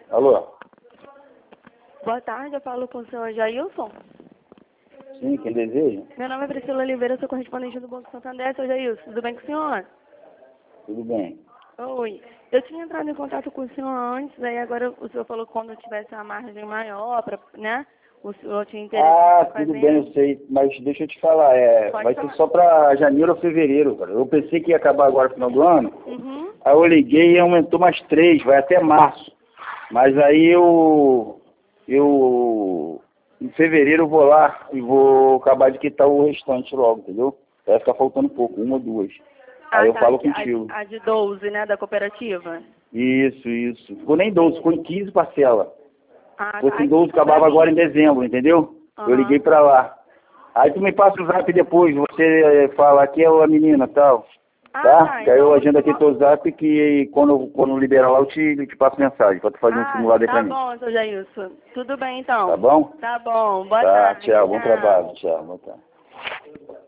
Alô? Boa tarde, eu falo com o senhor Jailson. Sim, quem deseja? Meu nome é Priscila Oliveira, sou correspondente do Banco Santander. Senhor Jailson, tudo bem com o senhor? Tudo bem. Oi. Eu tinha entrado em contato com o senhor antes, aí agora o senhor falou que quando tivesse uma margem maior, né? O senhor tinha interesse em Tudo fazer... bem, eu sei, mas deixa eu te falar, vai falar. ser só para janeiro ou fevereiro, cara. Eu pensei que ia acabar agora no final do ano, Uhum. aí eu liguei e aumentou mais 3, vai até março. Mas aí em fevereiro eu vou lá e vou acabar de quitar o restante logo, entendeu? Vai ficar faltando pouco, 1 ou 2. Aí eu Tá, falo contigo. a de 12, né, da cooperativa? Isso. Ficou nem 12, ficou em 15 parcelas. Ah, Fosse em tá. 12, acabava agora em dezembro, entendeu? Eu liguei pra lá. Aí tu me passa o zap depois, você fala aqui é a menina tal. Tá? Que aí eu agendo aqui teu zap que quando liberar lá eu te passo mensagem pra tu fazer um simulado aí pra mim. Tá bom, seu Jailson. Tudo bem, então. Tá bom? Tá bom. Boa Tá, tarde. tchau, bom trabalho, tchau, boa tarde.